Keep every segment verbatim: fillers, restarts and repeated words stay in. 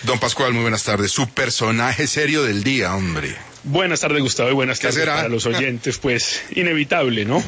Don Pascual, muy buenas tardes. Su personaje serio del día, hombre. Buenas tardes, Gustavo, y buenas tardes será? para los oyentes. Pues, inevitable, ¿no?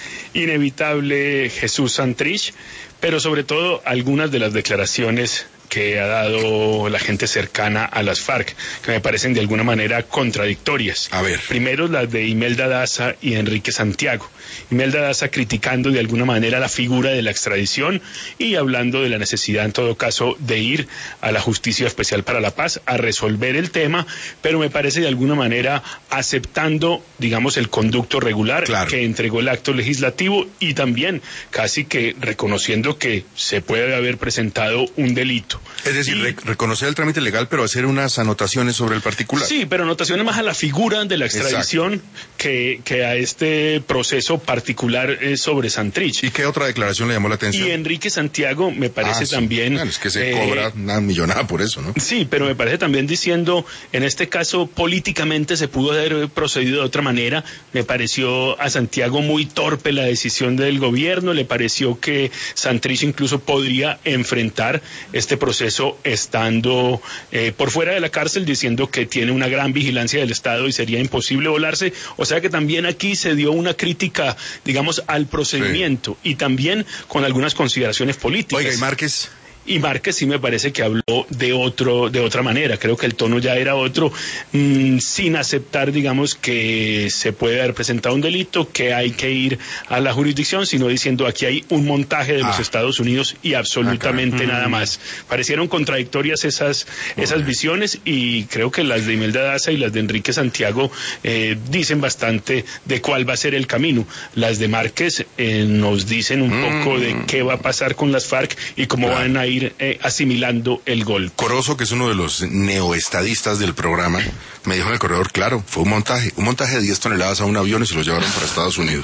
Inevitable Jesús Santrich, pero sobre todo algunas de las declaraciones que ha dado la gente cercana a las FARC, que me parecen de alguna manera contradictorias. A ver. Primero las de Imelda Daza y Enrique Santiago. Imelda Daza criticando de alguna manera la figura de la extradición y hablando de la necesidad en todo caso de ir a la Justicia Especial para la Paz a resolver el tema, pero me parece de alguna manera aceptando, digamos, el conducto regular claro. que entregó el acto legislativo y también casi que reconociendo que se puede haber presentado un delito. Es decir, y, re reconocer el trámite legal, pero hacer unas anotaciones sobre el particular. Sí, pero anotaciones más a la figura de la extradición que, que a este proceso particular eh, sobre Santrich. ¿Y qué otra declaración le llamó la atención? Y Enrique Santiago me parece ah, sí. también... Bueno, es que se eh, cobra una millonada por eso, ¿no? Sí, pero me parece también diciendo, en este caso, políticamente se pudo haber procedido de otra manera. Me pareció a Santiago muy torpe la decisión del gobierno, le pareció que Santrich incluso podría enfrentar este proceso estando eh, por fuera de la cárcel, diciendo que tiene una gran vigilancia del Estado y sería imposible volarse. O sea que también aquí se dio una crítica, digamos, al procedimiento sí. y también con algunas consideraciones políticas. Oiga, ¿y Márquez? Y Márquez sí me parece que habló de otro, de otra manera. Creo que el tono ya era otro, mmm, sin aceptar, digamos, que se puede haber presentado un delito, que hay que ir a la jurisdicción, sino diciendo aquí hay un montaje de ah. los Estados Unidos y absolutamente ah, nada más. Parecieron contradictorias esas, esas okay. visiones y creo que las de Imelda Daza y las de Enrique Santiago eh, dicen bastante de cuál va a ser el camino. Las de Márquez eh, nos dicen un mm. poco de qué va a pasar con las FARC y cómo claro. van a ir ir eh, asimilando el gol. Corozo, que es uno de los neoestadistas del programa, me dijo en el corredor, claro, fue un montaje, un montaje de diez toneladas a un avión y se lo llevaron para Estados Unidos.